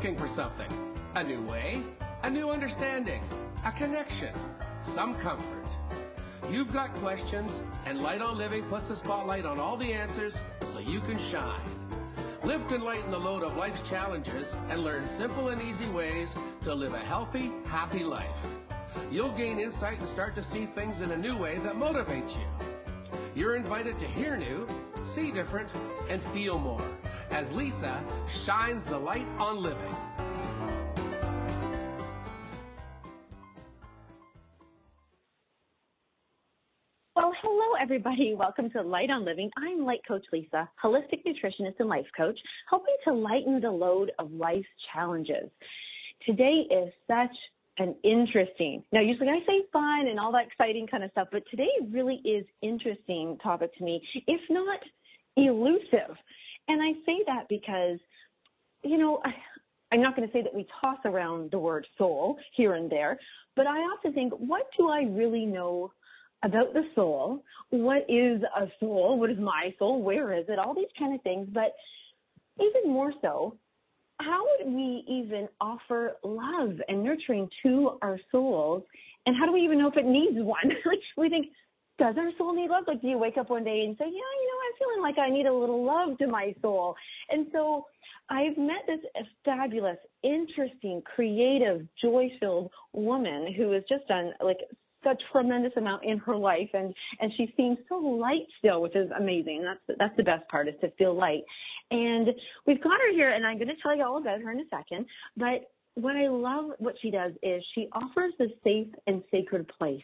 looking for something. A new way, a new understanding, a connection, some comfort. You've got questions, and Light on Living puts the spotlight on all the answers so you can shine. Lift and lighten the load of life's challenges and learn simple and easy ways to live a healthy, happy life. You'll gain insight and start to see things in a new way that motivates you. You're invited to hear new, see different, and feel more as Lisa shines the light on living. Well, hello, everybody. Welcome to Light on Living. I'm Light Coach Lisa, holistic nutritionist and life coach, helping to lighten the load of life's challenges. Today is such an interesting, now usually I say fun and all that exciting kind of stuff, but today really is interesting topic to me, if not elusive. And I say that because, you know, I'm not going to say that we toss around the word soul here and there, but I often think, what do I really know about the soul? What is a soul? What is my soul? Where is it? All these kind of things. But even more so, how would we even offer love and nurturing to our souls? And how do we even know if it needs one? Like, we think, does our soul need love? Like, do you wake up one day and say, yeah, I'm feeling like I need a little love to my soul? And so I've met this fabulous, interesting, creative, joy-filled woman who has just done like a tremendous amount in her life, and she seems so light still, which is amazing. That's the best part, is to feel light. And we've got her here, and I'm going to tell you all about her in a second. But what I love what she does is she offers a safe and sacred place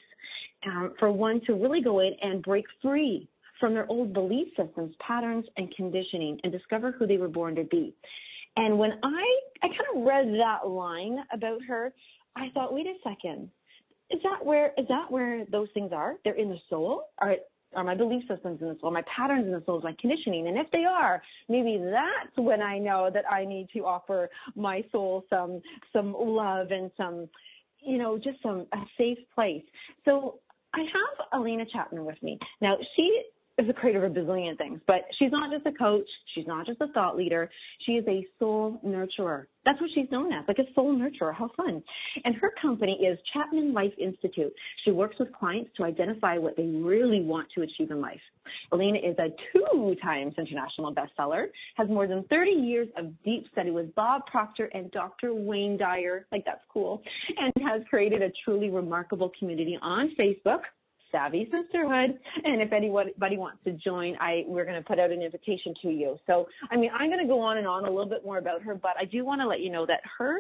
for one to really go in and break free from their old belief systems, patterns, and conditioning, and discover who they were born to be. And when I kind of read that line about her, I thought, wait a second. Is that where those things are? They're in the soul? Are my belief systems in the soul, my patterns in the soul, my conditioning? And if they are, maybe that's when I know that I need to offer my soul some love and some, just a safe place. So I have Alina Chapman with me. Now, she is the creator of a bazillion things, but she's not just a coach. She's not just a thought leader. She is a soul nurturer. That's what she's known as, like a soul nurturer. How fun. And her company is Chapman Life Institute. She works with clients to identify what they really want to achieve in life. Alina is a 2-times international bestseller, has more than 30 years of deep study with Bob Proctor and Dr. Wayne Dyer, like that's cool, and has created a truly remarkable community on Facebook, Savvy Sisterhood. And if anybody wants to join, we're going to put out an invitation to you. So, I'm going to go on and on a little bit more about her, but I do want to let you know that her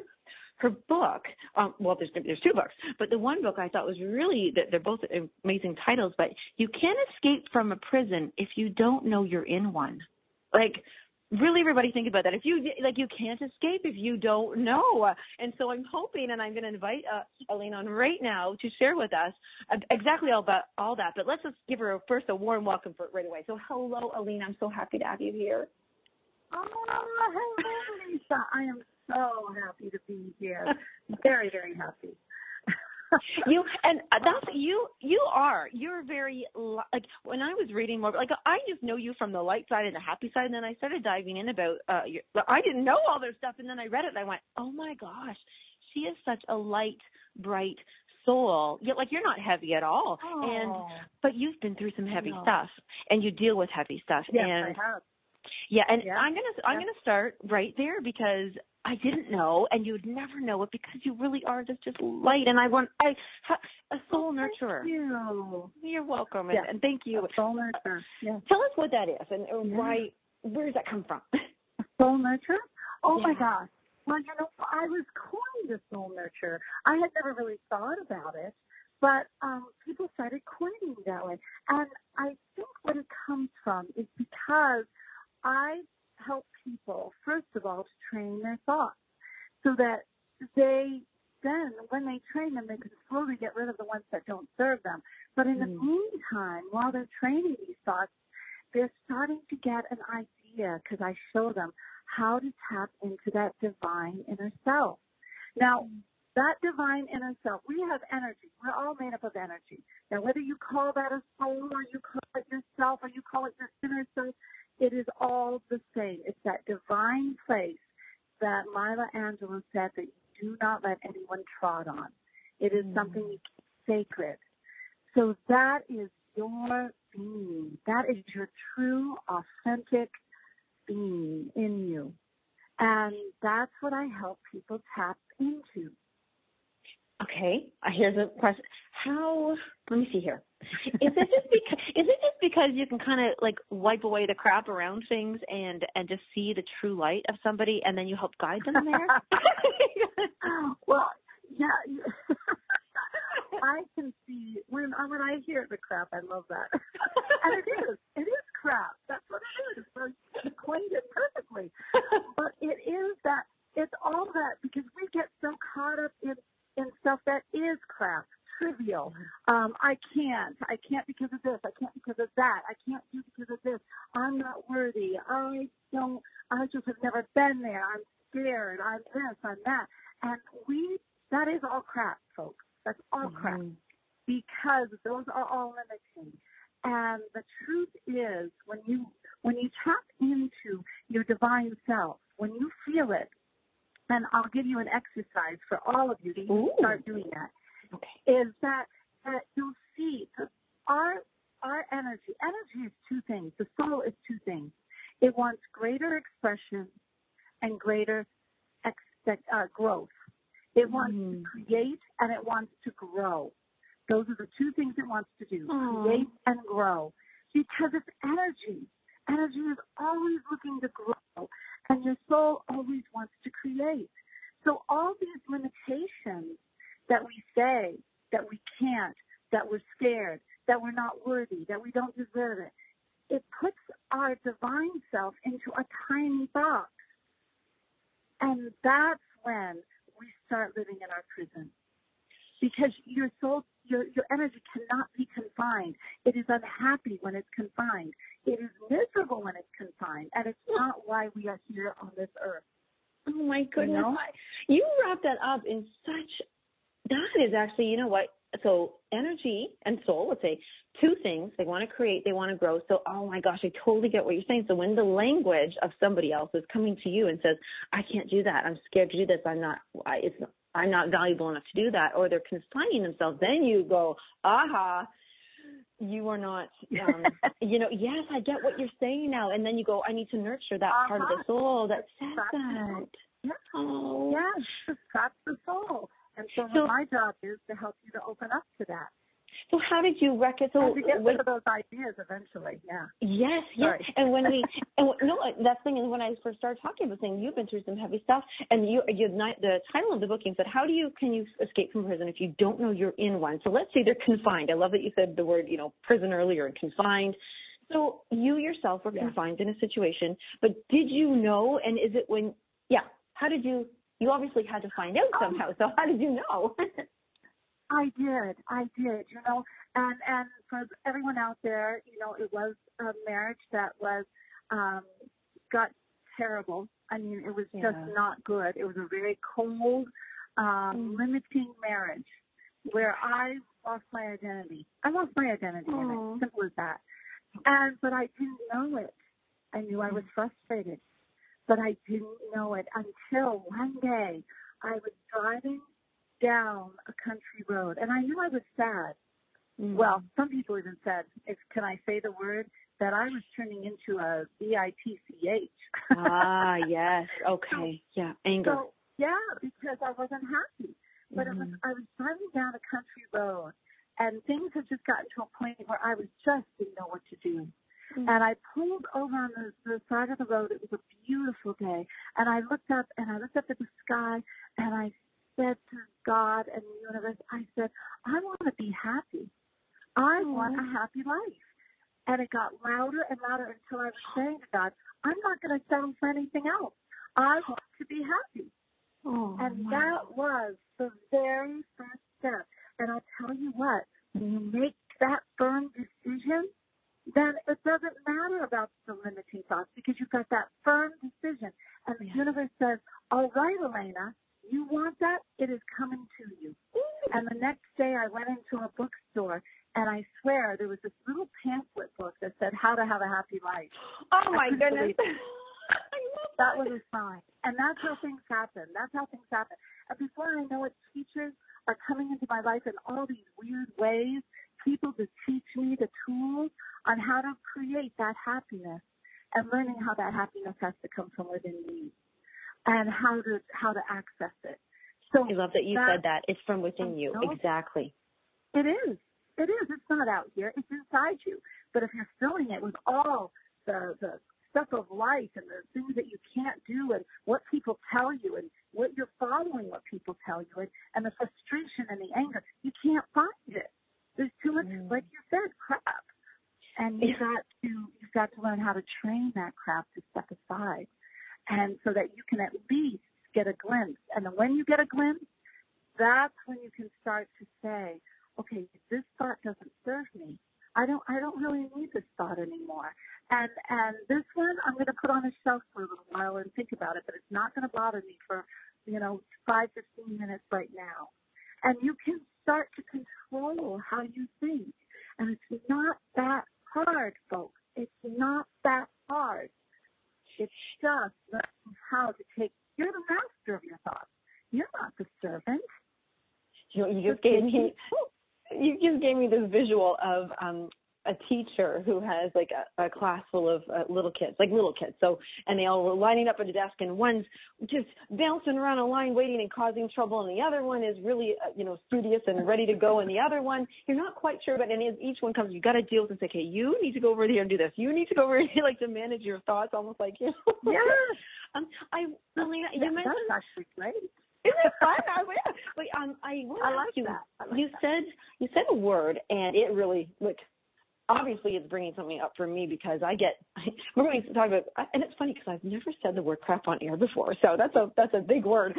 book, there's 2 books, but the one book I thought was really, they're both amazing titles, but You Can't Escape from a Prison If You Don't Know You're in One. Like, really, everybody think about that. If you can't escape if you don't know. And so I'm hoping, and I'm going to invite Alina on right now to share with us exactly all that. But let's just give her first a warm welcome right away. So hello, Alina. I'm so happy to have you here. Oh, hello, Lisa. I am so happy to be here. Very, very happy. You're very, like, when I was reading more, like, I just know you from the light side and the happy side, and then I started diving in about, I didn't know all this stuff, and then I read it, and I went, oh my gosh, she is such a light, bright soul. You're not heavy at all. Oh. But you've been through some heavy stuff, and you deal with heavy stuff. Yes, and I have. Yeah, and yeah. I'm gonna start right there, because I didn't know, and you'd never know it, because you really are just light. And a soul nurturer. Thank you. You're welcome, yeah. and thank you. A soul nurturer. Yeah. Tell us what that is, and why. Where does that come from? A soul nurturer? Oh yeah. my gosh. Well, I was coined a soul nurturer. I had never really thought about it, but people started coining that way, and I think what it comes from is because I help people, first of all, to train their thoughts so that they then, when they train them, they can slowly get rid of the ones that don't serve them. But in the meantime, while they're training these thoughts, they're starting to get an idea, because I show them how to tap into that divine inner self. Now, that divine inner self, we have energy. We're all made up of energy. Now, whether you call that a soul, or you call it yourself, or you call it your inner self, it is all the same. It's that divine place that Maya Angelou said that you do not let anyone trod on. It is something you keep sacred. So that is your being. That is your true, authentic being in you. And that's what I help people tap into. Okay, here's a question. Let me see here. Is it just because you can kind of like wipe away the crap around things and just see the true light of somebody, and then you help guide them there? Well, yeah. I can see when I hear the crap, I love that. And it is crap. That's what it is. So you coined it perfectly. But it's all that, because we get so caught up in stuff that is crap, trivial. I can't because of this. I can't because of that. I can't do because of this. I'm not worthy. I just have never been there. I'm scared. I'm this, I'm that. And that is all crap, folks. That's all crap. Because those are all limiting. And the truth is, when you tap into your divine self, when you feel it, and I'll give you an exercise for all of you to start doing that, is that you'll see our energy. Energy is two things. The soul is two things. It wants greater expression and greater growth. It wants to create and it wants to grow. Those are the two things it wants to do, create and grow. Because it's energy. Energy is always looking to grow, and your soul always wants to create. So all these limitations that we say, that we can't, that we're scared, that we're not worthy, that we don't deserve it, it puts our divine self into a tiny box. And that's when we start living in our prison. Because your soul, your energy cannot be confined. It is unhappy when it's confined. It is miserable when it's confined. And it's not why we are here on this earth. Oh, my goodness. You know? You wrap that up in that is actually, you know what? So energy and soul, let's say, two things. They want to create, they want to grow. So, oh my gosh, I totally get what you're saying. So when the language of somebody else is coming to you and says, I can't do that, I'm scared to do this, I'm not valuable enough to do that, or they're confining themselves, then you go, aha, you are not, yes, I get what you're saying now. And then you go, I need to nurture that part of the soul that says that. Yeah. Oh. Yes, that's the soul. And so my job is to help you to open up to that. So how did you reconcile? To get rid of those ideas eventually, yeah. Yes, yes. And that's the thing is when I first started talking about saying you've been through some heavy stuff, and the title of the book said, can you escape from prison if you don't know you're in one? So let's say they're confined. I love that you said the word, prison earlier, and confined. So you yourself were confined in a situation, but did you know, and is it how did you obviously had to find out somehow, so how did you know? I did, and for everyone out there, it was a marriage that was, got terrible. I mean, it was just not good. It was a very cold, limiting marriage where I lost my identity. I lost my identity in it, simple as that. But I didn't know it. I knew I was frustrated, but I didn't know it until one day I was driving down a country road, and I knew I was sad. Well, some people even said, can I say the word, that I was turning into a bitch. Ah, yes. Okay. Anger. So, because I wasn't happy. But I was driving down a country road, and things had just gotten to a point where I just didn't know what to do. And I pulled over on the side of the road. It was a beautiful day. And I looked up at the sky, and I said to God and the universe, I said, I want to be happy. I want a happy life. And it got louder and louder until I was saying to God, I'm not going to settle for anything else. I want to be happy. That was the very first step. And I'll tell you what, when you make that firm decision, then it doesn't matter about the limiting thoughts because you've got that firm decision. And the universe says, all right, Elena, you want that? It is coming to you. And the next day I went into a bookstore, and I swear there was this little pamphlet book that said How to Have a Happy Life. Oh, my goodness. That was a sign. And that's how things happen. That's how things happen. And before I know it, teachers are coming into my life in all these weird ways, people to teach me the tools on how to create that happiness and learning how that happiness has to come from within me and how to access it. So I love that you said that. It's from within you. Exactly. It is. It is. It's not out here. It's inside you. But if you're filling it with all the stuff of life and the things that you can't do and what people tell you and what you're following what people tell you and the frustration and the anger, you can't find it. There's too much, like you said, crap. And you've got to learn how to train that crap to step aside. And so that you can at least get a glimpse. And then when you get a glimpse, that's when you can start to say, okay, this thought doesn't serve me. I don't really need this thought anymore. And this one I'm going to put on a shelf for a little while and think about it, but it's not going to bother me for, 5-15 minutes right now. And you can start to control how you think. And it's not that hard, folks. It's not that hard. It's just learning how to you're the master of your thoughts. You're not the servant. You just gave me this visual of a teacher who has like a class full of little kids. So, and they all were lining up at a desk, and one's just bouncing around a line waiting and causing trouble, and the other one is really, studious and ready to go, and the other one, you're not quite sure, but and as each one comes, you got to deal with and say, okay, you need to go over here and do this. You need to go over here, like to manage your thoughts, almost like, Yes. You mentioned, that's actually great. Isn't it fun? I like that. You said a word, and it really, obviously it's bringing something up for me because we're going to talk about, and it's funny because I've never said the word crap on air before, so that's a big word.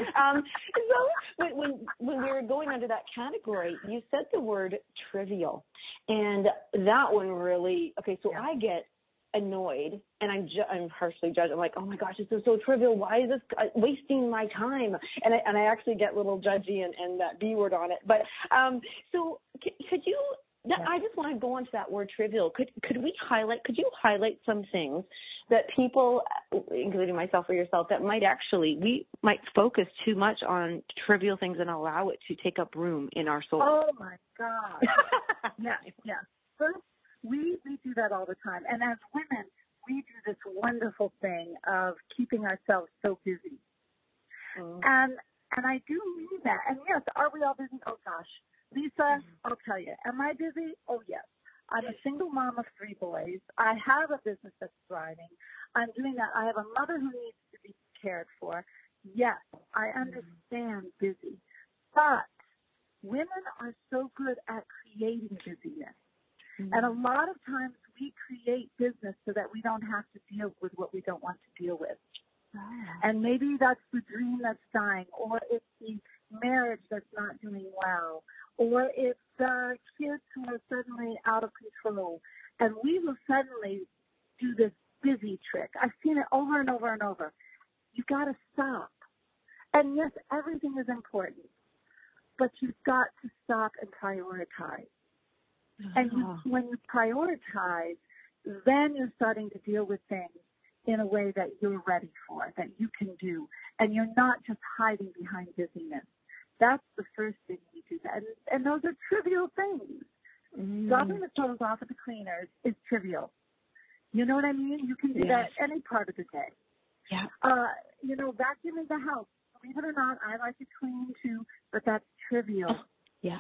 So when we were going under that category, you said the word trivial, and that one really, I get annoyed, and I'm harshly judged. I'm like, oh my gosh, this is so trivial. Why is this wasting my time? And I actually get a little judgy and that B word on it. But so could you? I just want to go on to that word trivial. Could you highlight some things that people, including myself or yourself, that we might focus too much on trivial things and allow it to take up room in our soul? Oh my God. Yes. First, we do that all the time. And as women, we do this wonderful thing of keeping ourselves so busy. And I do mean that. And yes, are we all busy? Oh gosh. Lisa, I'll tell you, am I busy? Oh, yes. I'm a single mom of 3 boys. I have a business that's thriving. I'm doing that. I have a mother who needs to be cared for. Yes, I understand busy. But women are so good at creating busyness. And a lot of times we create business so that we don't have to deal with what we don't want to deal with. And maybe that's the dream that's dying, or it's the marriage that's not doing well, or it's the kids who are suddenly out of control. And we will suddenly do this busy trick. I've seen it over and over and over. You've got to stop. And yes, everything is important, but you've got to stop and prioritize. And when you prioritize, then you're starting to deal with things in a way that you're ready for, that you can do. And you're not just hiding behind busyness. That's the first thing you do. And those are trivial things. Dropping the clothes off at the cleaners is trivial. You know what I mean? You can do that any part of the day. Yeah. Vacuuming the house. Believe it or not, I like to clean too, but that's trivial. Yeah.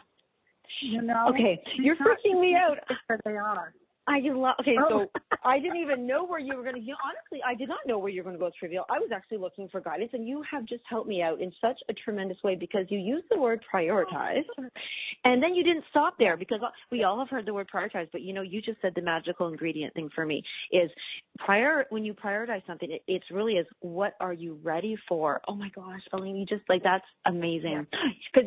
Okay, you're freaking me out. They are. So I didn't even know where you were going to, honestly, I did not know where you were going to go with trivial. I was actually looking for guidance, and you have just helped me out in such a tremendous way because you used the word prioritize, and then you didn't stop there because we all have heard the word prioritize, but you just said the magical ingredient thing for me is when you prioritize something, it's really is what are you ready for? Oh my gosh, Elaine, you just that's amazing. Because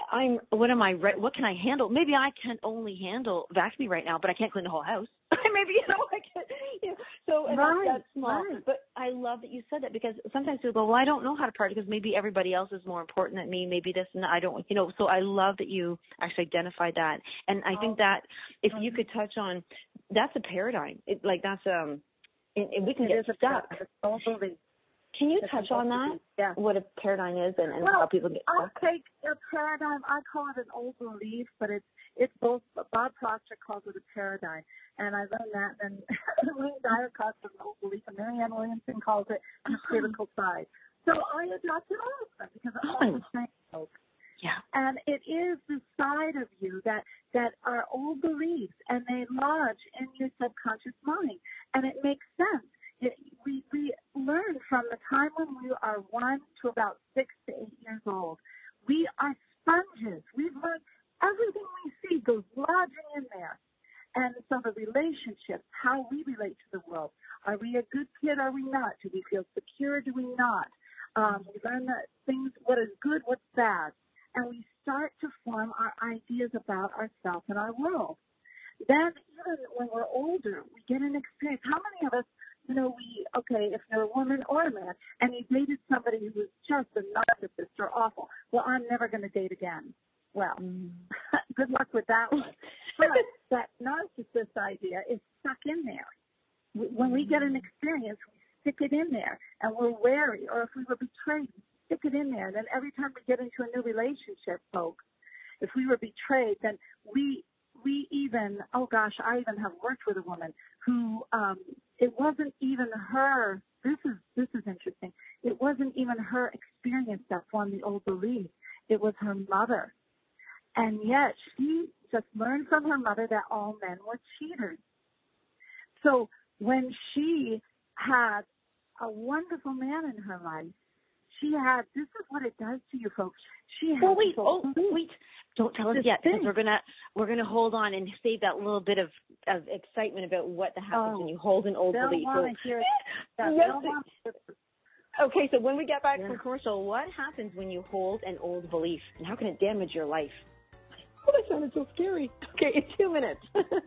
what can I handle? Maybe I can only handle vacuuming right now, but I can't clean the whole house. Maybe, that's small. Right. But I love that you said that because sometimes people go, well, I don't know how to prioritize because maybe everybody else is more important than me. Maybe this and I don't, so I love that you actually identified that. And I think that if you could touch on, that's a paradigm. And we can get stuck. Can you touch on that? Yeah. What a paradigm is and how people get stuck? I'll take a paradigm. I call it an old belief, but it's both. Bob Proctor calls it a paradigm, and I learned that. And Wayne Dyer calls it an old belief, and Marianne Williamson calls it the critical side. So I adopted all of them because I'm all the same folks. Yeah. And it is the side of you that are old beliefs, and they lodge in your subconscious mind, and it makes sense. We learn from the time when we are 1 to about 6 to 8 years old. We are sponges. We've learned everything we see goes lodging in there. And so the relationships, how we relate to the world. Are we a good kid? Are we not? Do we feel secure? Do we not? We learn that things, what is good, what's bad. And we start to form our ideas about ourselves and our world. Then even when we're older, we get an experience. How many of us, if you're a woman or a man, and you dated somebody who was just a narcissist or awful, well, I'm never going to date again. Well, good luck with that one. But that narcissist idea is stuck in there. When we get an experience, we stick it in there, and we're wary. Or if we were betrayed, we stick it in there. And then every time we get into a new relationship, folks, if we were betrayed, then we even, I even have worked with a woman who, it wasn't even her, this is interesting, it wasn't even her experience that formed the old belief. It was her mother. And yet she just learned from her mother that all men were cheaters. So when she had a wonderful man in her life, this is what it does to you folks. Wait. Don't tell us yet, because we're gonna hold on and save that little bit of excitement about what happens when you hold an old belief. Okay, so when we get back from commercial, what happens when you hold an old belief, and how can it damage your life? Oh, that sounded so scary. Okay, in 2 minutes.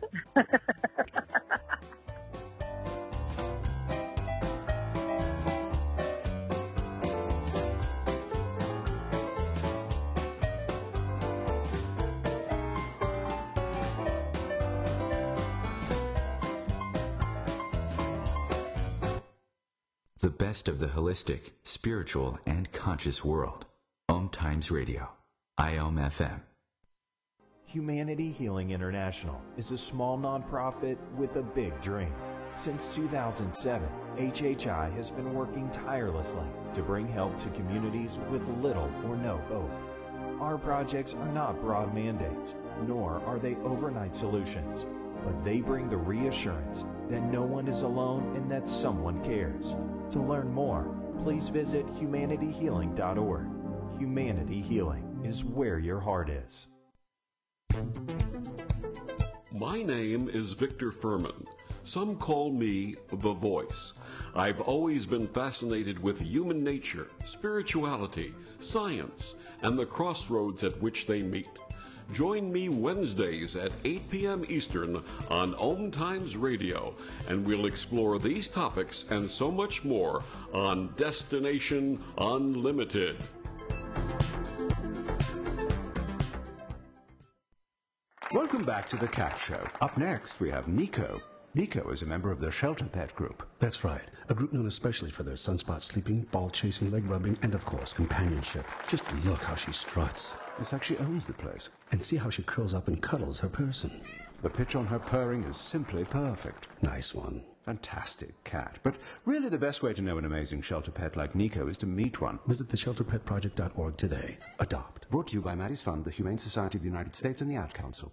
The best of the holistic, spiritual, and conscious world. Om Times Radio. IOM FM. Humanity Healing International is a small nonprofit with a big dream. Since 2007, HHI has been working tirelessly to bring help to communities with little or no hope. Our projects are not broad mandates, nor are they overnight solutions, but they bring the reassurance that no one is alone and that someone cares. To learn more, please visit humanityhealing.org. Humanity Healing is where your heart is. My name is Victor Furman. Some call me the Voice. I've always been fascinated with human nature, spirituality, science, and the crossroads at which they meet. Join me Wednesdays at 8 p.m. Eastern on Om Times Radio, and we'll explore these topics and so much more on Destination Unlimited. Welcome back to The Cat Show. Up next, we have Nico. Nico is a member of the Shelter Pet Group. That's right. A group known especially for their sunspot sleeping, ball chasing, leg rubbing, and of course, companionship. Just look how she struts. It's like she owns the place. And see how she curls up and cuddles her person. The pitch on her purring is simply perfect. Nice one. Fantastic cat. But really the best way to know an amazing shelter pet like Nico is to meet one. Visit theshelterpetproject.org today. Adopt. Brought to you by Maddie's Fund, the Humane Society of the United States, and the Ad Council.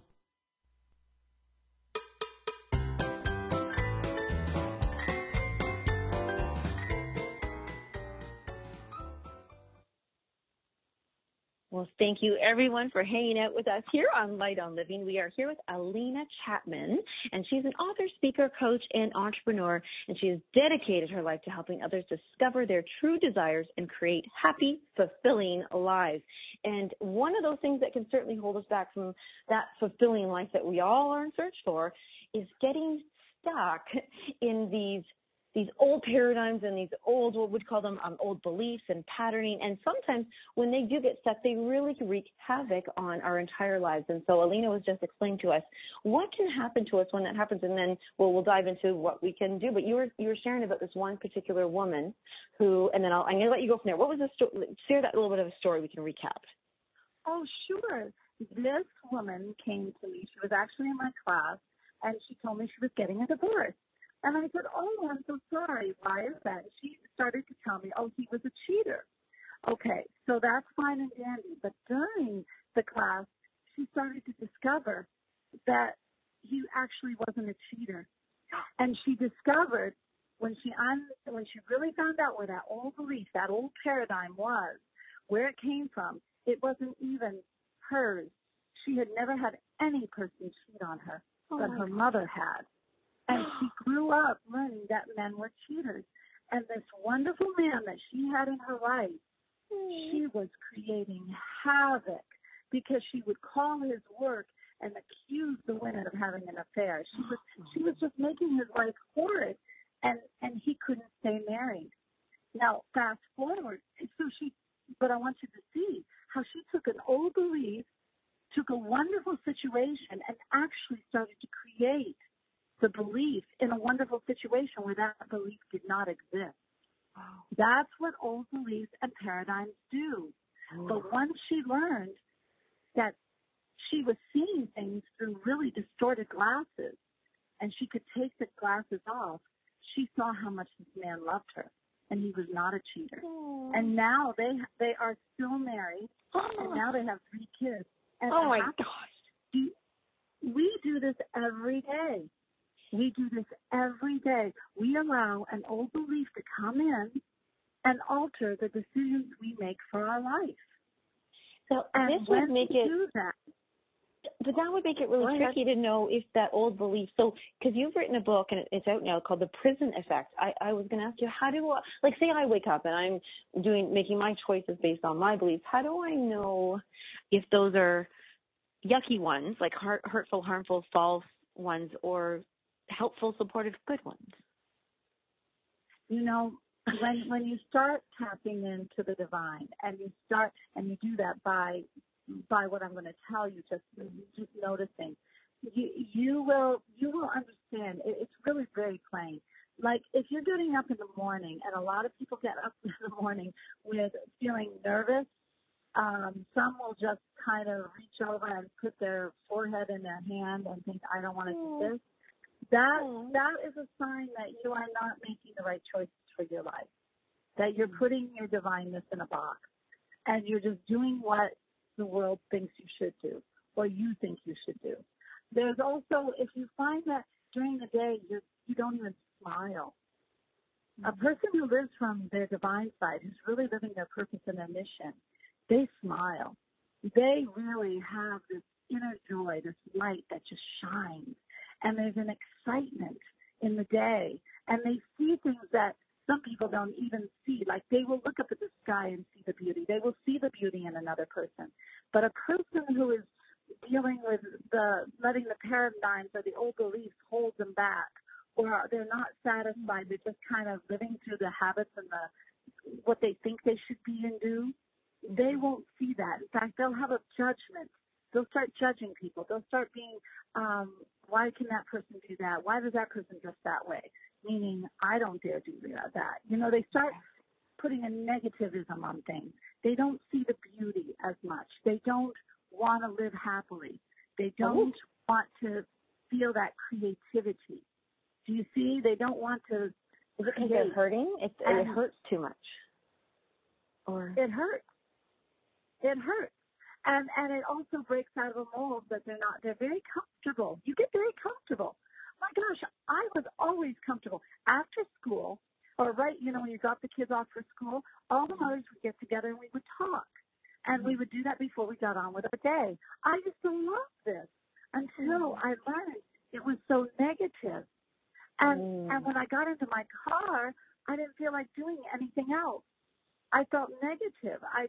Well, thank you, everyone, for hanging out with us here on Light on Living. We are here with Alina Chapman, and she's an author, speaker, coach, and entrepreneur, and she has dedicated her life to helping others discover their true desires and create happy, fulfilling lives. And one of those things that can certainly hold us back from that fulfilling life that we all are in search for is getting stuck in these these old paradigms and these old, what we'd call them, old beliefs and patterning. And sometimes when they do get stuck, they really wreak havoc on our entire lives. And so Alina was just explaining to us what can happen to us when that happens. And then we'll dive into what we can do. But you were sharing about this one particular woman who, and then I'm going to let you go from there. What was the story? Share that little bit of a story we can recap. Oh, sure. This woman came to me. She was actually in my class, and she told me she was getting a divorce. And I said, oh, I'm so sorry. Why is that? She started to tell me, oh, he was a cheater. Okay, so that's fine and dandy. But during the class, she started to discover that he actually wasn't a cheater. And she discovered when she really found out where that old belief, that old paradigm was, where it came from, it wasn't even hers. She had never had any person cheat on her, but her mother had. And she grew up learning that men were cheaters. And this wonderful man that she had in her life, she was creating havoc because she would call his work and accuse the women of having an affair. She was just making his life horrid, and he couldn't stay married. Now, fast forward, but I want you to see how she took an old belief, took a wonderful situation, and actually started to create the belief in a wonderful situation where that belief did not exist. That's what old beliefs and paradigms do. But once she learned that she was seeing things through really distorted glasses, and she could take the glasses off, she saw how much this man loved her, and he was not a cheater. And now they are still married, and now they have 3 kids. And oh my gosh! We do this every day. We do this every day. We allow an old belief to come in and alter the decisions we make for our life. So and this would make it. Do that, but that would make it really tricky to know if that old belief. So, because you've written a book and it's out now called The Prison Effect. I was going to ask you, how do like say I wake up and I'm making my choices based on my beliefs. How do I know if those are yucky ones, like hurtful, harmful, false ones, or helpful, supportive, good ones? You know, when you start tapping into the divine, and you do that by what I'm going to tell you, just noticing, you will understand. It's really very plain. Like if you're getting up in the morning, and a lot of people get up in the morning with feeling nervous. Some will just kind of reach over and put their forehead in their hand and think, I don't want to do this. That is a sign that you are not making the right choices for your life, that you're putting your divineness in a box, and you're just doing what the world thinks you should do, or you think you should do. There's also, if you find that during the day you don't even smile, a person who lives from their divine side, who's really living their purpose and their mission, they smile. They really have this inner joy, this light that just shines. And there's an excitement in the day. And they see things that some people don't even see. Like they will look up at the sky and see the beauty. They will see the beauty in another person. But a person who is dealing with letting the paradigms or the old beliefs hold them back, or they're not satisfied, they're just kind of living through the habits and what they think they should be and do, they won't see that. In fact, they'll have a judgment. They'll start judging people. They'll start being, why can that person do that? Why does that person dress that way? Meaning, I don't dare do that. You know, they start putting a negativism on things. They don't see the beauty as much. They don't want to live happily. They don't want to feel that creativity. Do you see? They don't want to. Is it because they're hurting? It hurts too much. Or it hurts. It hurts. And it also breaks out of a mold that they're very comfortable. You get very comfortable. My gosh, I was always comfortable. After school, or when you drop the kids off for school, all the mothers would get together and we would talk. And we would do that before we got on with our day. I used to love this until I learned it was so negative. And when I got into my car, I didn't feel like doing anything else. I felt negative. I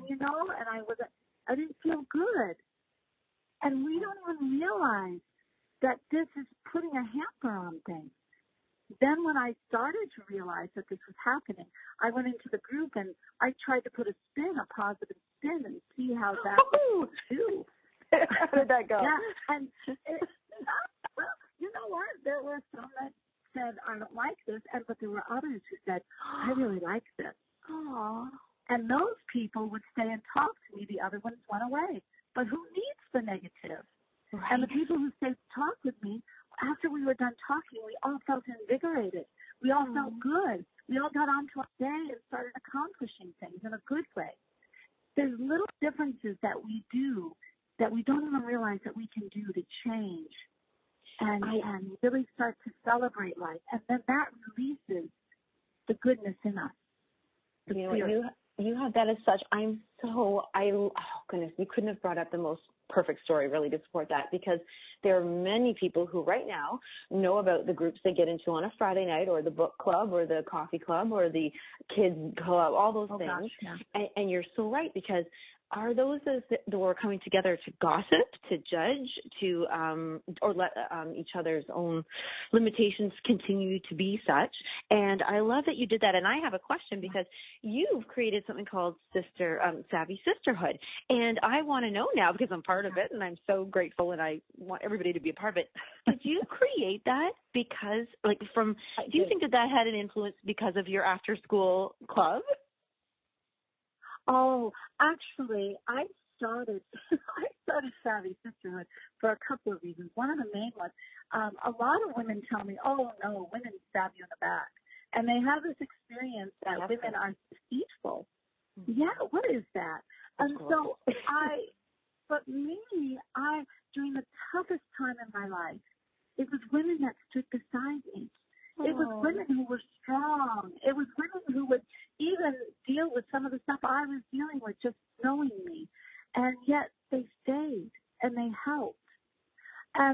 didn't feel good. And we don't even realize that this is putting a hamper on things. then when I started to realize that this was happening, I went into the group and I tried to put a positive spin, and see how that would do. How did that go? Yeah, and well, you know what? There were some that said, I don't like this, but there were others who said, I really like this. Aww. And those people would stay and talk to me. The other ones went away. But who needs the negative? Right. And the people who stayed to talk with me, after we were done talking, we all felt invigorated. We all felt good. We all got on to our day and started accomplishing things in a good way. There's little differences that we do that we don't even realize that we can do to change and really start to celebrate life. And then that releases the goodness in us. You have that as such. Oh goodness, you couldn't have brought up the most perfect story really to support that, because there are many people who right now know about the groups they get into on a Friday night, or the book club, or the coffee club, or the kids club, all those things. Gosh, yeah. And you're so right, because are those that we're coming together to gossip, to judge, to or let each other's own limitations continue to be such? And I love that you did that. And I have a question, because you've created something called Savvy Sisterhood, and I want to know now, because I'm part of it, and I'm so grateful, and I want everybody to be a part of it. Did you create that because, do you think that had an influence because of your after-school club? Oh, actually, I started Savvy Sisterhood for a couple of reasons. One of the main ones, a lot of women tell me, oh, no, women stab you in the back. And they have this experience that women are deceitful. Mm-hmm. Yeah, what is that? And so during the toughest time in my life, it was women that stood beside me. It was women who were strong. It was women who would even deal with some of the stuff I was dealing with, just knowing me. And yet they stayed and they helped. And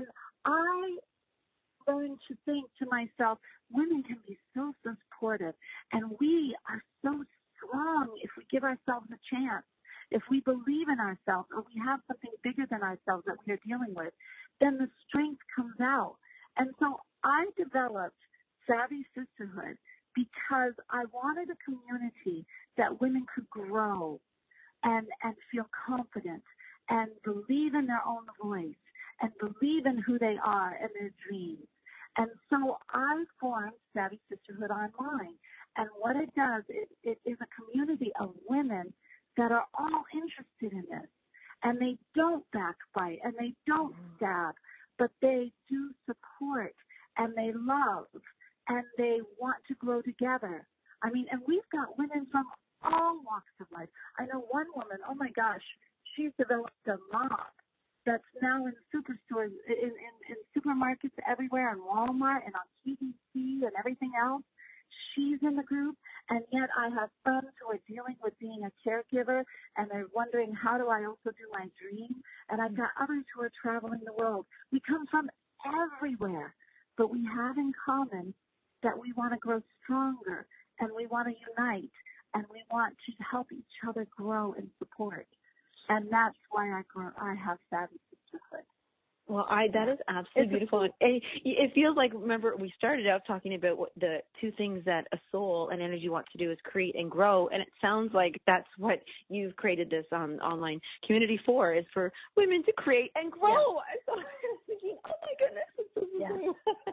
I learned to think to myself, women can be so supportive. And we are so strong if we give ourselves a chance. If we believe in ourselves, or we have something bigger than ourselves that we are dealing with, then the strength comes out. And so I developed Savvy Sisterhood because I wanted a community that women could grow and feel confident and believe in their own voice and believe in who they are and their dreams. And so I formed Savvy Sisterhood online. And what it does, it is a community of women that are all interested in this. And they don't backbite and they don't stab, but they do support and they love. And they want to grow together. I mean, and we've got women from all walks of life. I know one woman, oh my gosh, she's developed a mop that's now in superstores, in supermarkets everywhere, and Walmart and on QVC and everything else. She's in the group, and yet I have friends who are dealing with being a caregiver, and they're wondering, how do I also do my dream? And I've got others who are traveling the world. We come from everywhere, but we have in common that we want to grow stronger, and we want to unite, and we want to help each other grow and support. And that's why I have Savvy Sisterhood. Well, that is absolutely beautiful. And it feels like, remember, we started out talking about what the two things that a soul and energy wants to do is create and grow. And it sounds like that's what you've created this online community for, is for women to create and grow. Yeah. So I was thinking, oh my goodness, this is amazing.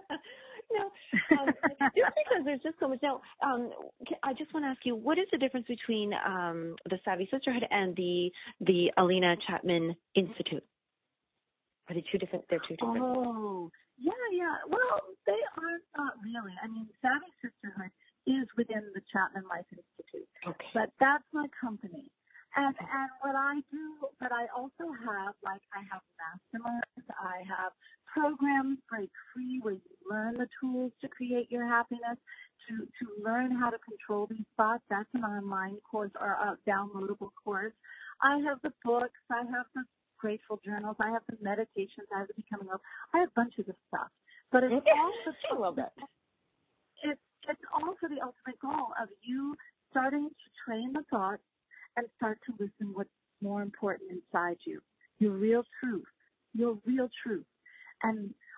Just because there's just so much. Now, I just want to ask you, what is the difference between the Savvy Sisterhood and the Alina Chapman Institute? Are they two different? They're two different. Oh, yeah. Well, they are not really. I mean, Savvy Sisterhood is within the Chapman Life Institute. Okay. But that's my company. And what I do, but I also have, I have masterminds, I have programs break free where you learn the tools to create your happiness, to learn how to control these thoughts. That's an online course or a downloadable course. I have the books, I have the grateful journals, I have the meditations, I have the becoming of, I have bunches of stuff. But it's all I love that. It's all for the ultimate goal of you starting to train the thoughts and start to listen what's more important inside you, your real truth. And,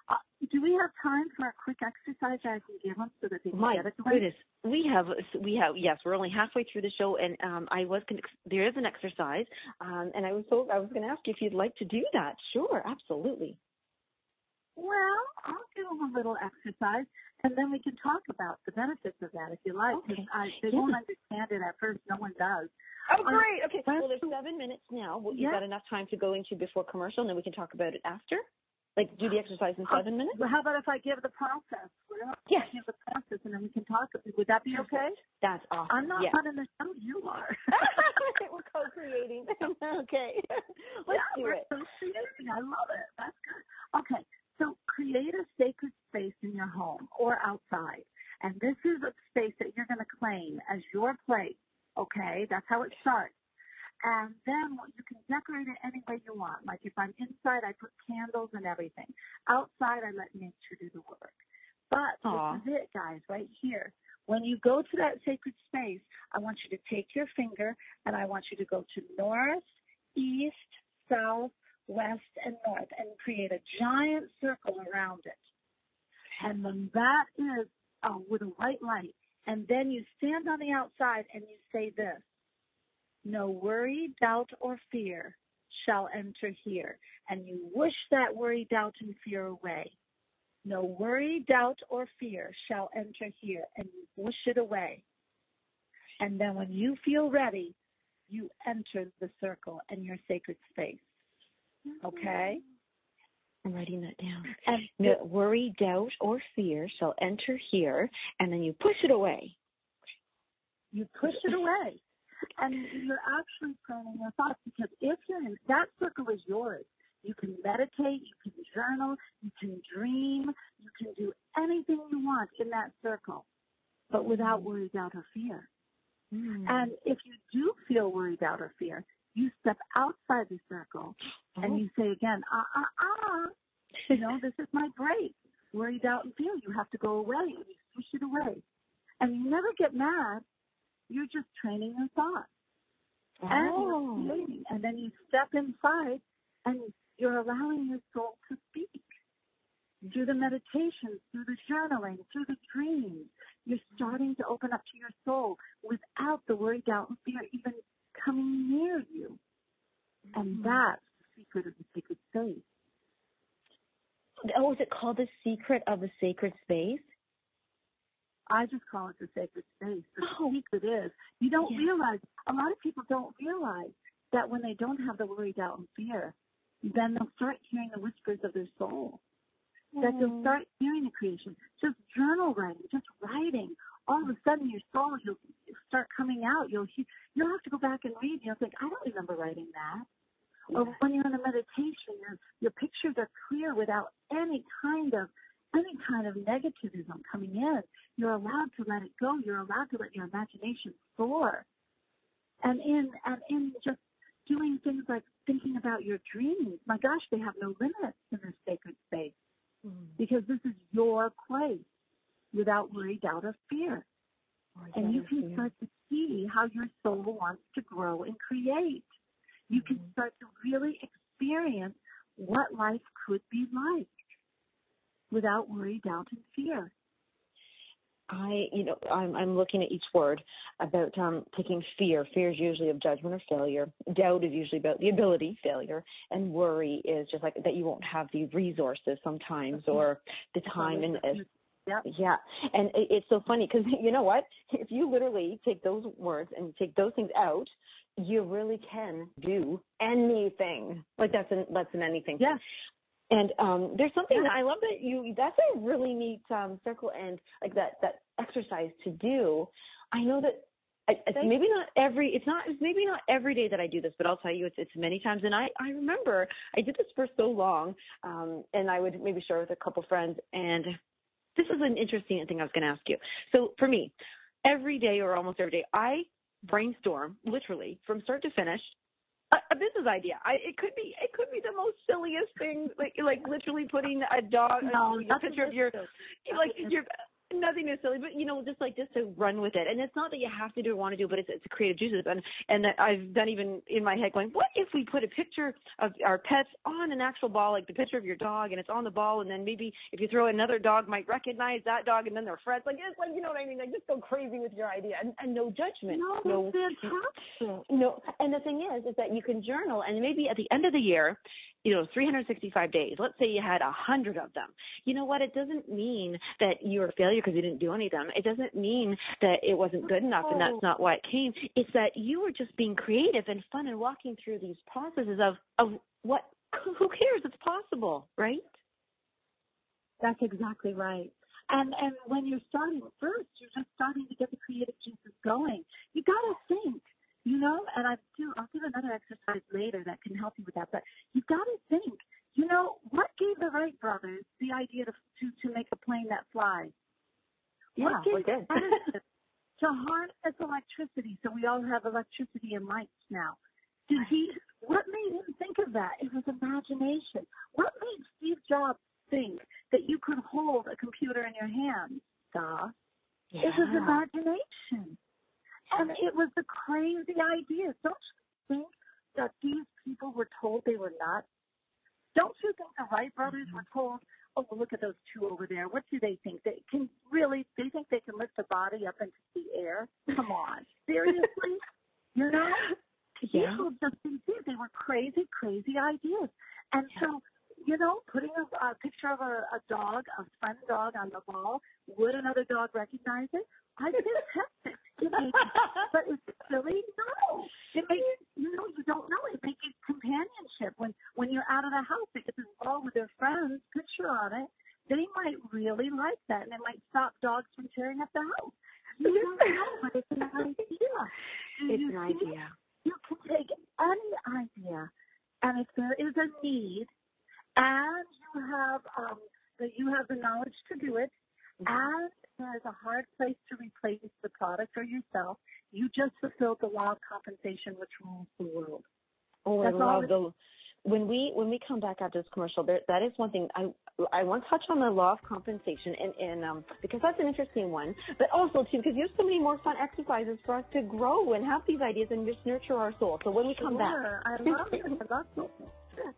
do we have time for a quick exercise I can give them so that they can My get it? goodness, we have. Yes, we're only halfway through the show, and there is an exercise, and I was going to ask you if you'd like to do that. Sure, absolutely. Well, I'll give them a little exercise, and then we can talk about the benefits of that if you like. Okay. They won't understand it at first. No one does. Oh, great. Okay. Well, there's 7 minutes now. You've got enough time to go into before commercial, and then we can talk about it after? Like, do the exercise in 7 minutes? Well, how about if I give the process? Yes. Give the process, and then we can talk. Would that be okay? That's awesome. I'm not running the show. You are. We're co-creating. Okay. Let's do it. We're co-creating. I love it. That's good. Okay. So create a sacred space in your home or outside. And this is a space that you're going to claim as your place. Okay? That's how it starts. And then you can decorate it any way you want. Like if I'm inside, I put candles and everything. Outside, I let nature do the work. But this is it, guys, right here. When you go to that sacred space, I want you to take your finger and I want you to go to north, east, south, west, and north and create a giant circle around it. And then that is with a white light. And then you stand on the outside and you say this: no worry, doubt, or fear shall enter here. And you wish that worry, doubt, and fear away. No worry, doubt, or fear shall enter here. And you wish it away. And then when you feel ready, you enter the circle and your sacred space. Okay? I'm writing that down. And no worry, doubt, or fear shall enter here. And then you push it away. You push it away. And you're actually planning your thoughts, because if you're in that circle is yours. You can meditate, you can journal, you can dream, you can do anything you want in that circle, but without worry, doubt, or fear. And if you do feel worry, doubt, or fear, you step outside the circle and you say again, this is my break. Worry, doubt, and fear. You have to go away, and you push it away. And you never get mad. You're just training your thoughts. And then you step inside and you're allowing your soul to speak. Through the meditations, through the journaling, through the dreams, you're starting to open up to your soul without the worry, doubt, and fear even coming near you. And that's the secret of the sacred space. Oh, is it called the secret of the sacred space? I just call it the sacred space. The secret is, you don't realize, a lot of people don't realize that when they don't have the worry, doubt, and fear, then they'll start hearing the whispers of their soul. That they'll start hearing the creation. Just journal writing, just writing. All of a sudden your soul, you'll start coming out. You'll have to go back and read. You'll think, I don't remember writing that. Yeah. Or when you're in a meditation, your pictures are clear without any kind of negativism coming in. You're allowed to let it go. You're allowed to let your imagination soar. And in just doing things like thinking about your dreams, my gosh, they have no limits in this sacred space, because this is your place without worry, doubt, or fear. And you can start to see how your soul wants to grow and create. You can start to really experience what life could be like without worry, doubt, and fear. I'm looking at each word about taking fear. Fear is usually of judgment or failure. Doubt is usually about the ability, failure. And worry is just like that you won't have the resources sometimes or the time. Yeah. And it's so funny because you know what? If you literally take those words and take those things out, you really can do anything. Like that's in anything. Yeah. And there's something that I love that that's a really neat circle and like that exercise to do. I know that it's maybe not every day that I do this, but I'll tell you it's many times. And I remember I did this for so long, and I would maybe share with a couple friends. And this is an interesting thing I was going to ask you. So for me, every day or almost every day, I brainstorm literally from start to finish a business idea. It could be the most silliest thing, like literally putting a dog, a picture of your Nothing is silly, but just to run with it. And it's not that you have to do or want to do, but it's a creative juices. And that I've done even in my head going, what if we put a picture of our pets on an actual ball, like the picture of your dog, and it's on the ball, and then maybe if you throw another dog might recognize that dog, and then they're friends. Like, it's like, you know what I mean? Like, just go crazy with your idea, and no judgment. No, fantastic. No. And the thing is that you can journal, and maybe at the end of the year, 365 days, let's say you had 100 of them. You know what? It doesn't mean that you're a failure because you didn't do any of them. It doesn't mean that it wasn't good enough and that's not why it came. It's that you were just being creative and fun and walking through these processes of what, who cares? It's possible, right? That's exactly right. And when you're starting first, you're just starting to get the creative juices going. You got to think. And I'll give another exercise later that can help you with that. But you've got to think, what gave the Wright brothers the idea to make a plane that flies? Yeah, what gave good. to harness electricity so we all have electricity and lights now? What made him think of that? It was imagination. What made Steve Jobs think that you could hold a computer in your hands, Duh? Yeah. It was imagination. And it was a crazy idea. Don't you think that these people were told they were nuts? Don't you think the Wright brothers were told, oh, well, look at those two over there. What do they think? They think they can lift a body up into the air? Come on. Seriously? Yeah. People just did. They were crazy, crazy ideas. And so, putting a picture of a dog, a friend dog on the ball, would another dog recognize it? I didn't test it. But it's silly? No. It makes, you don't know. It makes it companionship. When you're out of the house, they get this ball with their friends, picture on it. They might really like that, and it might stop dogs from tearing up the house. You don't know, but it's an idea. It's an idea. You can take any idea, and if there is a need, and you have the knowledge to do it, and there's a hard place to replace the product or yourself, you just fulfilled the law of compensation, which rules the world. Oh, I love when we come back after this commercial, that is one thing I want to touch on the law of compensation, and because that's an interesting one, but also too because there's so many more fun exercises for us to grow and have these ideas and just nurture our soul. So when we come back, I love it. I love it. Sure.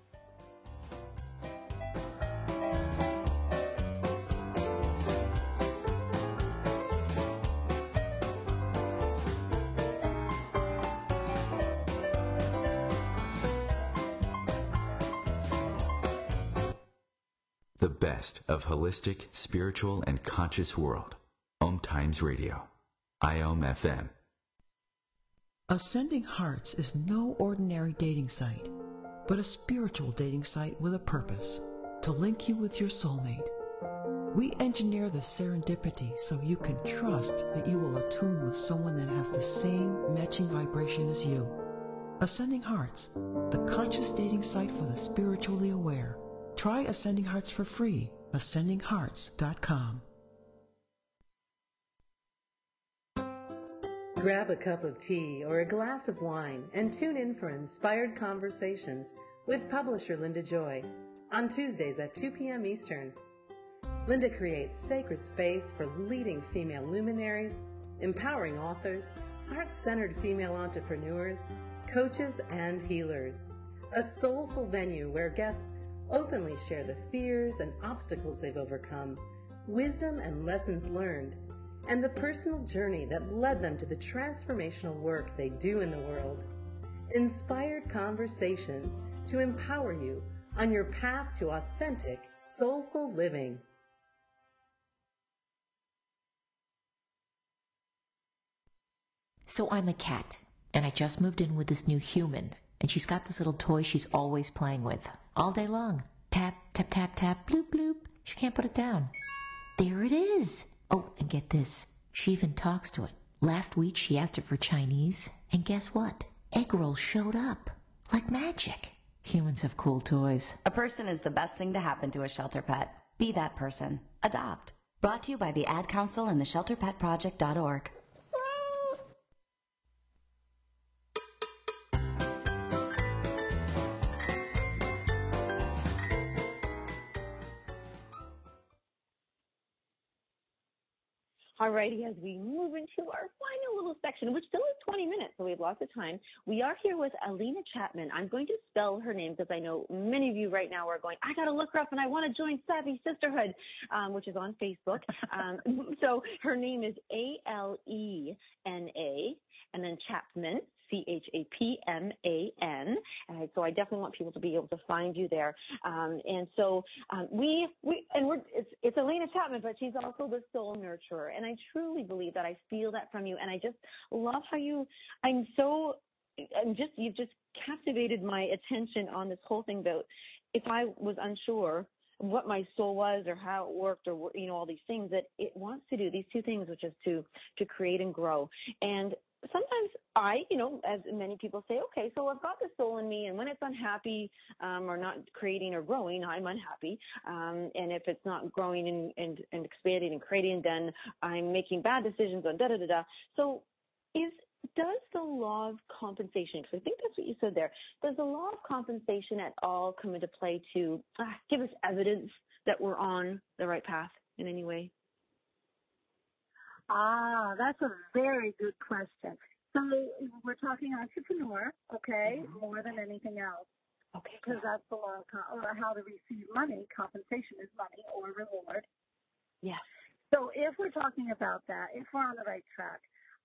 The best of holistic, spiritual, and conscious world. Om Times Radio. IOM FM. Ascending Hearts is no ordinary dating site, but a spiritual dating site with a purpose, to link you with your soulmate. We engineer the serendipity so you can trust that you will attune with someone that has the same matching vibration as you. Ascending Hearts, the conscious dating site for the spiritually aware. Try Ascending Hearts for free. AscendingHearts.com. Grab a cup of tea or a glass of wine and tune in for Inspired Conversations with publisher Linda Joy on Tuesdays at 2 p.m. Eastern. Linda creates sacred space for leading female luminaries, empowering authors, heart-centered female entrepreneurs, coaches, and healers. A soulful venue where guests openly share the fears and obstacles they've overcome, wisdom and lessons learned, and the personal journey that led them to the transformational work they do in the world. Inspired Conversations to empower you on your path to authentic, soulful living. So I'm a cat, and I just moved in with this new human. And she's got this little toy she's always playing with, all day long. Tap, tap, tap, tap, bloop, bloop. She can't put it down. There it is. Oh, and get this. She even talks to it. Last week she asked it for Chinese, and guess what? Egg rolls showed up. Like magic. Humans have cool toys. A person is the best thing to happen to a shelter pet. Be that person. Adopt. Brought to you by the Ad Council and the ShelterPetProject.org. Alrighty, as we move into our final little section, which still is 20 minutes, so we have lots of time, we are here with Alina Chapman. I'm going to spell her name because I know many of you right now are going, I got to look her up and I want to join Savvy Sisterhood, which is on Facebook. So her name is Alena, and then Chapman, Chapman. So I definitely want people to be able to find you there. It's Alina Chapman, but she's also the soul nurturer. And I truly believe that. I feel that from you. And I just love how you've just captivated my attention on this whole thing about if I was unsure what my soul was or how it worked or, all these things that it wants to do, these two things, which is to create and grow. And sometimes as many people say, okay, so I've got the soul in me, and when it's unhappy or not creating or growing, I'm unhappy. And if it's not growing and expanding and creating, then I'm making bad decisions on da-da-da-da. So does the law of compensation, because I think that's what you said there, does the law of compensation at all come into play to give us evidence that we're on the right path in any way? That's a very good question. So we're talking entrepreneur, okay, more than anything else. Okay. Because that's the law of or how to receive money. Compensation is money or reward. Yes. So if we're talking about that, if we're on the right track,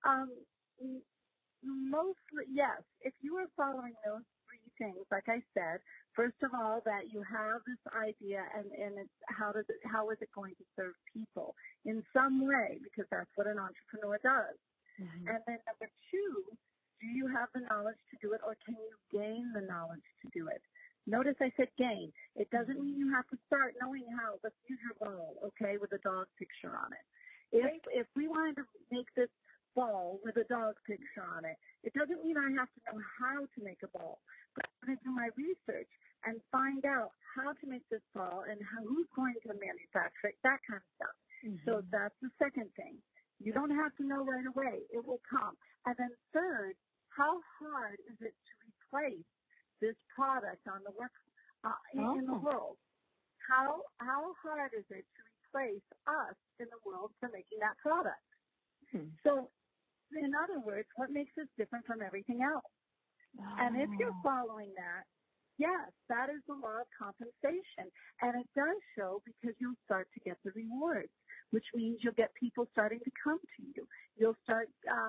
mostly, yes. If you are following those three things, like I said, first of all, that you have this idea and it's how is it going to serve people in some way, because that's what an entrepreneur does. Mm-hmm. And then number two, do you have the knowledge to do it, or can you gain the knowledge to do it? Notice I said gain. It doesn't mean you have to start knowing how. Let's use your ball, okay, with a dog picture on it. If we wanted to make this ball with a dog picture on it, it doesn't mean I have to know how to make a ball. But I'm going to do my research and find out how to make this ball and who's going to manufacture it, that kind of stuff. Mm-hmm. So that's the second thing. You don't have to know right away. It will come. And then third, how hard is it to replace this product on the in the world? How hard is it to replace us in the world for making that product? Hmm. So, in other words, what makes us different from everything else? And if you're following that, yes, that is the law of compensation. And it does show because you'll start to get the rewards, which means you'll get people starting to come to you. You'll start,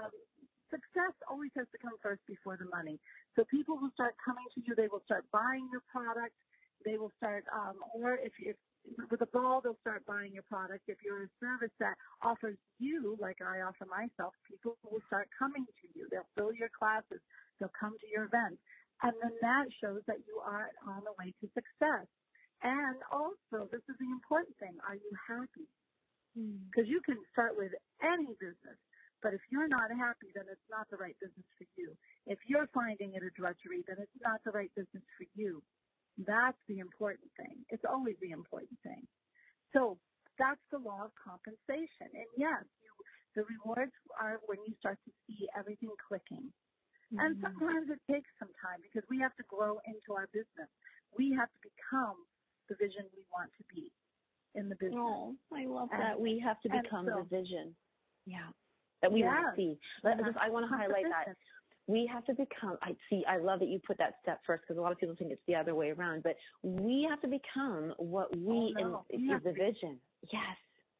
success always has to come first before the money. So people will start coming to you. They will start buying your product. They will start, or if with a ball, they'll start buying your product. If you're a service that offers you, like I offer myself, people will start coming to you. They'll fill your classes. They'll come to your events. And then that shows that you are on the way to success. And also, this is the important thing, are you happy? Because you can start with any business, but if you're not happy, then it's not the right business for you. If you're finding it a drudgery, then it's not the right business for you. That's the important thing. It's always the important thing. So that's the law of compensation. And yes, the rewards are when you start to see everything clicking. Mm-hmm. And sometimes it takes some time because we have to grow into our business. We have to become the vision we want to be in the business. Oh, I love that. We have to become the vision. Yeah. That we want to see. I want to highlight that. We have to become, I love that you put that step first because a lot of people think it's the other way around, but we have to become what is the vision. Yes.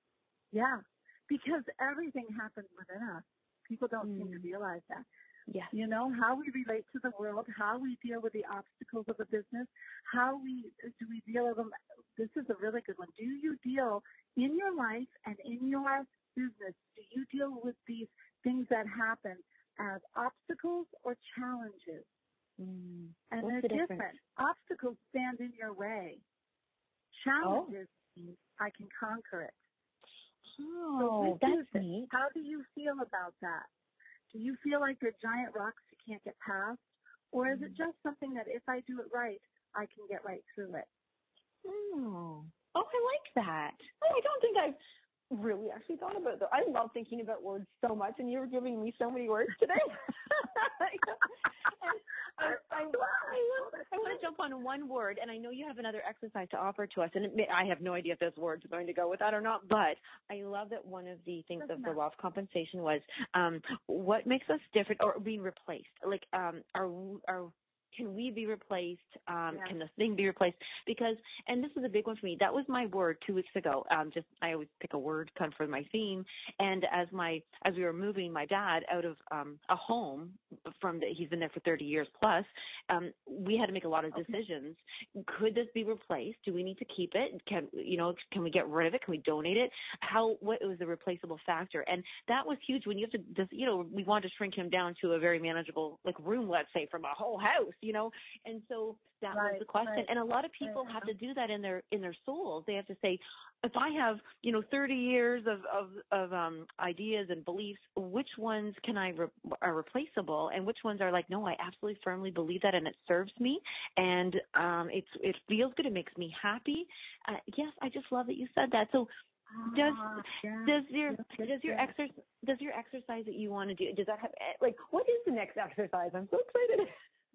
Yeah, because everything happens within us. People don't seem to realize that. Yes. You know, how we relate to the world, how we deal with the obstacles of the business, do we deal with them? This is a really good one. Do you deal in your life and in your business, do you deal with these things that happen as obstacles or challenges? And they're different. Obstacles stand in your way. Challenges mean I can conquer it. Oh, so that's neat. How do you feel about that? Do you feel like they're giant rocks you can't get past? Or is it just something that if I do it right, I can get right through it? Oh, I like that. I don't think I've really actually thought about that. I love thinking about words so much, and you're giving me so many words today. I want to jump on one word, and I know you have another exercise to offer to us, and I have no idea if this word's going to go with that or not, but I love that one of the things of the law of compensation was what makes us different or being replaced. Like, can we be replaced? Can the thing be replaced? Because, and this is a big one for me, that was my word 2 weeks ago. I always pick a word kind of for my theme. And as we were moving my dad out of a home he's been there for 30 years plus, we had to make a lot of decisions. Could this be replaced? Do we need to keep it? Can we get rid of it? Can we donate it? What was the replaceable factor? And that was huge when you have to, we wanted to shrink him down to a very manageable, like, room, let's say, from a whole house. And so that was the question. Right. And a lot of people have to do that in their souls. They have to say, if I have, 30 years of ideas and beliefs, which ones are replaceable, and which ones are like, no, I absolutely firmly believe that, and it serves me, and it feels good, it makes me happy. Yes, I just love that you said that. So does your exercise that you want to do, does that have, like, what is the next exercise? I'm so excited.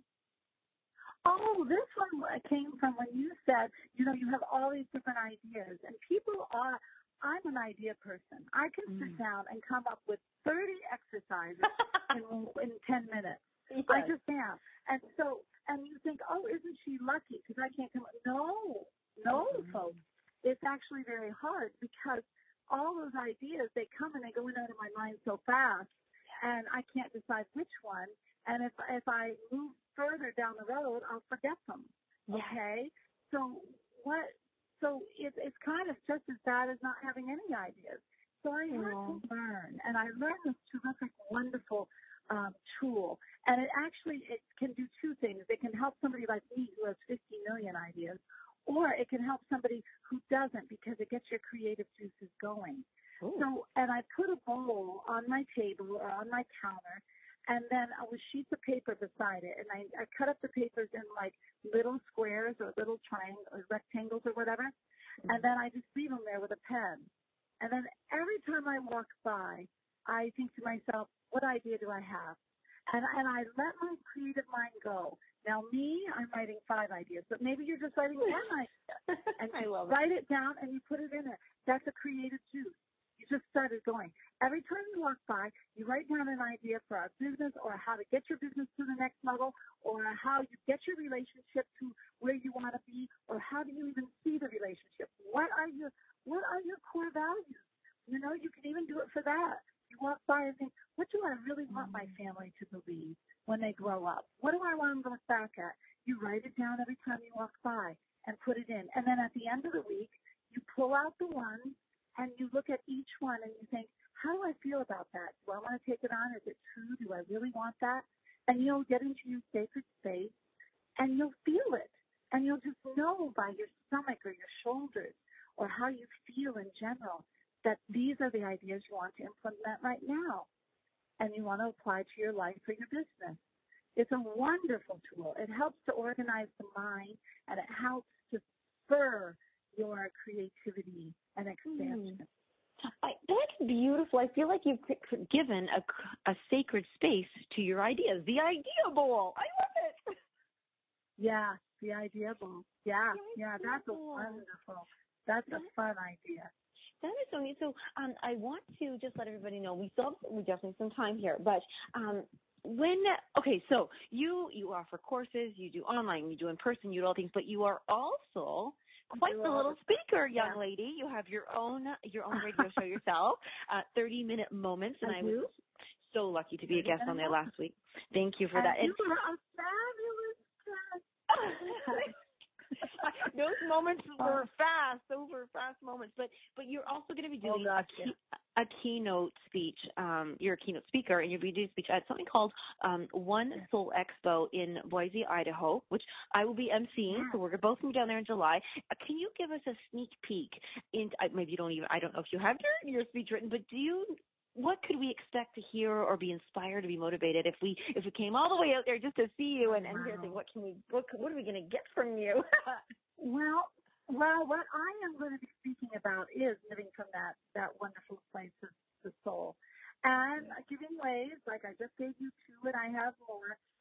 Oh, this one came from when you said, you have all these different ideas, and I'm an idea person. I can sit down and come up with 30 exercises in 10 minutes. Yes. I just am. And you think, oh, isn't she lucky because I can't come up? No, folks. It's actually very hard because all those ideas, they come and they go in and out of my mind so fast, and I can't decide which one. And if I move further down the road, I'll forget them. Okay? So it's kind of just as bad as not having any ideas. So I had to learn, and I learned this terrific, wonderful tool. And it can do two things. It can help somebody like me who has 50 million ideas, or it can help somebody who doesn't, because it gets your creative juices going. Ooh. So, and I put a bowl on my table or on my counter, and then with sheets of paper beside it, and I cut up the papers in like little squares or little triangles or rectangles or whatever, and then I just leave them there with a pen. And then every time I walk by, I think to myself, what idea do I have? And I let my creative mind go. Now I'm writing 5 ideas, but maybe you're just writing 1 idea. And you write it down and you put it in there. That's a creative juice. You just started going. Every time you walk by, you write down an idea for a business, or how to get your business to the next level, or how you get your relationship to where you want to be, or how do you even see the relationship? What are your core values? You can even do it for that. You walk by and think, what do I really want my family to believe when they grow up? What do I want them to look back at? You write it down every time you walk by and put it in. And then at the end of the week, you pull out the one and you look at each one and you think, how do I feel about that? Do I want to take it on? Is it true? Do I really want that? And you'll get into your sacred space and you'll feel it. And you'll just know by your stomach or your shoulders or how you feel in general that these are the ideas you want to implement right now. And you want to apply to your life or your business. It's a wonderful tool. It helps to organize the mind, and it helps to spur your creativity and expansion. That's beautiful. I feel like you've given a sacred space to your ideas. The idea bowl. I love it. Yeah, the idea bowl. Yeah, that's that's a fun idea. That is so neat. So I want to just let everybody know we definitely have some time here, but so you offer courses, you do online, you do in person, you do all things, but you are also quite the little speaker, young lady. You have your own radio show yourself, 30-minute moments, and I was so lucky to be a guest on there last week. Thank you for that. You were a fabulous guest. Those moments were fast. Those were fast moments. But you're also going to be doing a keynote speech. You're a keynote speaker, and you'll be doing a speech at something called One Soul Expo in Boise, Idaho, which I will be emceeing. So we're both going down there in July. Can you give us a sneak peek? Maybe you don't even. I don't know if you have your speech written, but what could we expect to hear or be inspired to be motivated if we came all the way out there just to see you and hear what are we going to get from you? Well, what I am going to be speaking about is living from that wonderful place of the soul, and giving ways, like I just gave you 2 and I have more,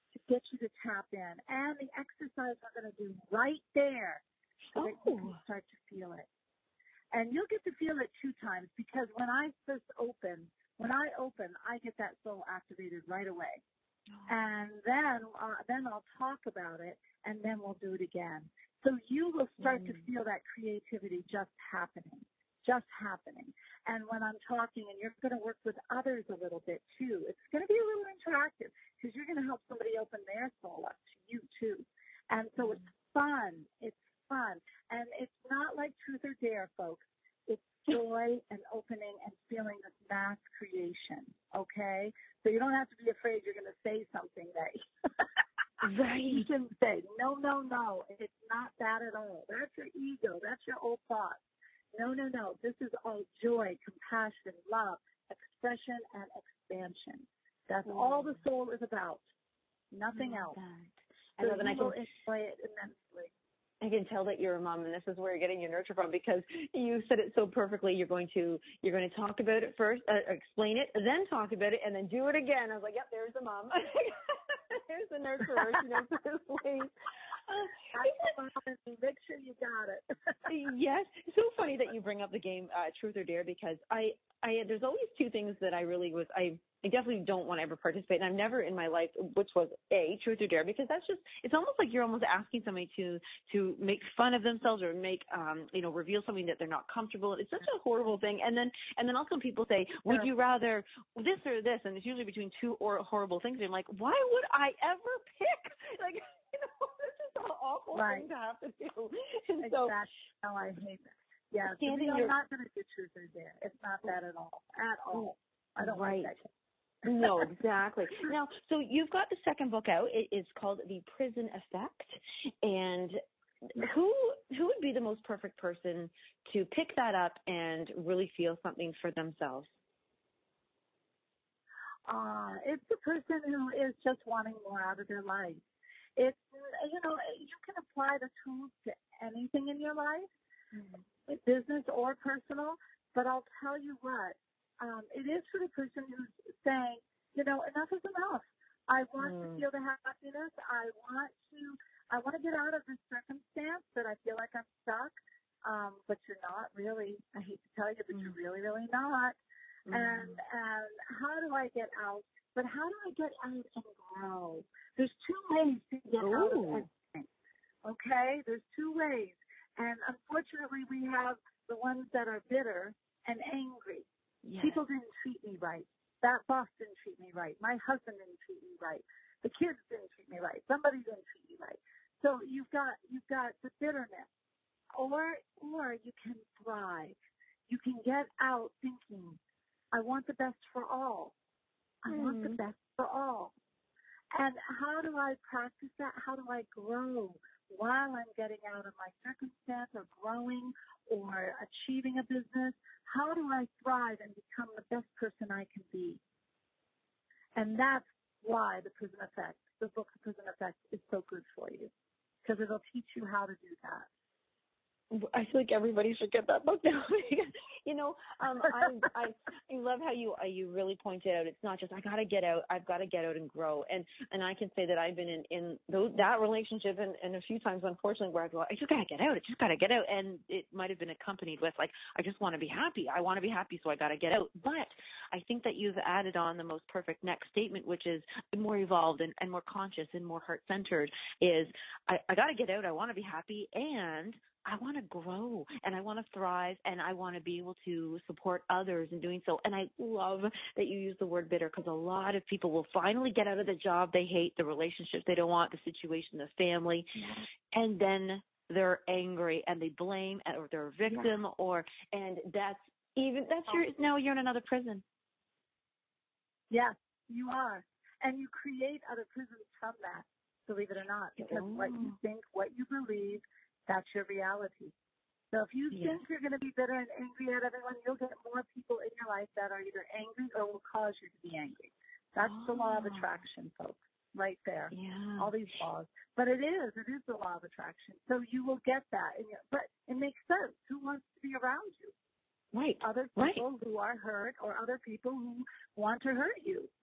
to get you to tap in. And the exercise we're going to do right there so that you can start to feel it. And you'll get to feel it 2 times, because when I open, I get that soul activated right away. And then I'll talk about it, and then we'll do it again. So you will start to feel that creativity just happening. And when I'm talking, and you're going to work with others a little bit too, it's going to be a little interactive, because you're going to help somebody open their soul up to you too. And so it's fun. And it's not like truth or dare, folks. It's joy and opening and feeling this mass creation, okay? So you don't have to be afraid you're going to say something that right. You can say, no, it's not that at all. That's your ego. That's your old thought. No. This is all joy, compassion, love, expression, and expansion. That's all the soul is about. Nothing else. And so then you will enjoy it immensely. I can tell that you're a mom, and this is where you're getting your nurture from, because you said it so perfectly. You're going to talk about it first, explain it, then talk about it, and then do it again. I was like, yep, there's the mom. There's the nurturer. She knows this way. Make sure you got it. Yes. It's so funny that you bring up the game Truth or Dare, because I there's always 2 things that I definitely don't want to ever participate. And I've never in my life, which was Truth or Dare, because it's almost like you're almost asking somebody to make fun of themselves or make, reveal something that they're not comfortable. It's such a horrible thing. And then also people say, would you rather this or this? And it's usually between 2 horrible things. And I'm like, why would I ever pick? Like, this is an awful thing to have to do. And exactly. Oh, I hate that. Yeah. So I'm not going to do Truth or Dare. It's not that at all. At all. I don't like that. No, exactly. Now, so you've got the second book out. It is called The Prison Effect. And who would be the most perfect person to pick that up and really feel something for themselves? It's the person who is just wanting more out of their life. It's, you can apply the tools to anything in your life, business or personal, but I'll tell you what. It is for the person who's saying, enough is enough. I want to feel the happiness. I want to get out of this circumstance that I feel like I'm stuck. But you're not really. I hate to tell you, but you're really, really not. And how do I get out? But how do I get out and grow? There's 2 ways to get out of everything. Okay? There's 2 ways. And unfortunately, we have the ones that are bitter and angry. Yes. People didn't treat me right. That boss didn't treat me right. My husband didn't treat me right. The kids didn't treat me right. Somebody didn't treat me right. So you've got the bitterness. Or you can thrive. You can get out thinking, I want the best for all. I want the best for all. And how do I practice that? How do I grow while I'm getting out of my circumstance or growing or achieving a business? How do I thrive and become the best person I can be? And that's why the Prison Effect, the book The Prison Effect, is so good for you, because it'll teach you how to do that. I feel like everybody should get that book now. I love how you really pointed out. It's not just I got to get out. I've got to get out and grow. And I can say that I've been in that relationship and a few times, unfortunately, where I go, I just got to get out. I just got to get out. And it might have been accompanied with like, I just want to be happy. I want to be happy, so I got to get out. But I think that you've added on the most perfect next statement, which is more evolved and more conscious and more heart-centered, is I got to get out. I want to be happy, and I want to grow, and I want to thrive, and I want to be able to support others in doing so. And I love that you use the word bitter, because a lot of people will finally get out of the job they hate, the relationships they don't want, the situation, the family, and then they're angry and they blame, or they're a victim, now you're in another prison. Yes, you are. And you create other prisons from that, believe it or not, because what you think, what you believe, that's your reality. So if you think you're going to be bitter and angry at everyone, you'll get more people in your life that are either angry or will cause you to be angry. That's the law of attraction, folks, right there. Yeah. All these laws. But it is the law of attraction. So you will get that. But it makes sense. Who wants to be around you? Right. Other people who are hurt, or other people who want to hurt you.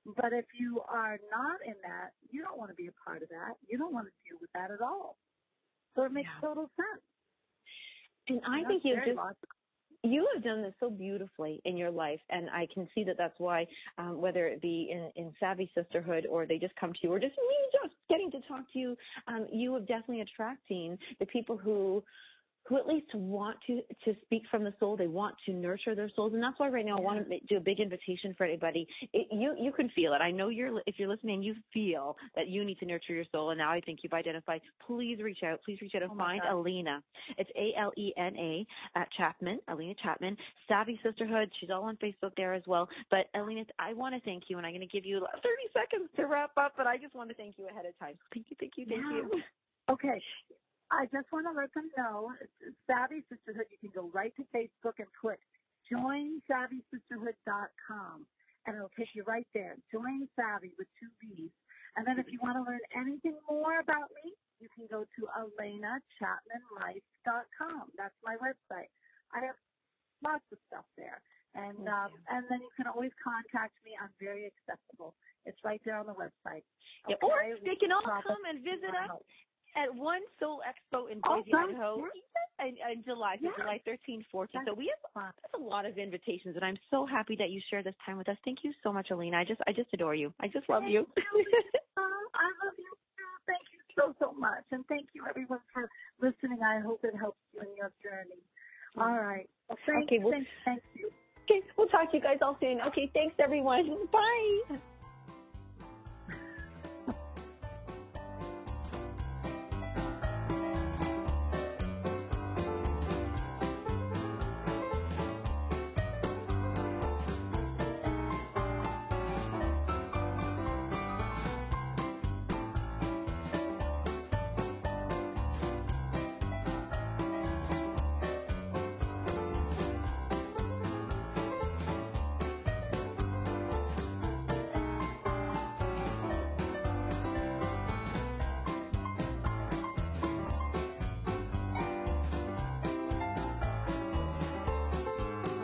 But if you are not in that, you don't want to be a part of that. You don't want to deal with that at all. So it makes total sense. And I think you have done this so beautifully in your life, and I can see that that's why, whether it be in Savvy Sisterhood or they just come to you, or just me just getting to talk to you, you are definitely attracting the people who at least want to speak from the soul. They want to nurture their souls. And that's why right now I want to do a big invitation for anybody. You can feel it. I know if you're listening, you feel that you need to nurture your soul. And now I think you've identified. Please reach out. Please reach out and find Alina. It's ALENA Chapman, Alina Chapman. Savvy Sisterhood. She's all on Facebook there as well. But Alina, I want to thank you. And I'm going to give you 30 seconds to wrap up. But I just want to thank you ahead of time. Thank you. Okay. I just want to let them know, Savvy Sisterhood, you can go right to Facebook and put joinsavvysisterhood.com, and it'll take you right there. Join Savvy with 2 V's. And then if you want to learn anything more about me, you can go to ElenaChapmanLife.com. That's my website. I have lots of stuff there. And then you can always contact me. I'm very accessible. It's right there on the website. Okay? Or they can all come and visit us at One Soul Expo in Boise, Idaho, in July, July 13th, 14th. So we have a lot of invitations, and I'm so happy that you share this time with us. Thank you so much, Alina. I just adore you. I just love you. I love you too. Thank you so much, and thank you everyone for listening. I hope it helps you in your journey. All right. Well, thank you. Okay, we'll talk to you guys all soon. Okay, thanks everyone. Bye.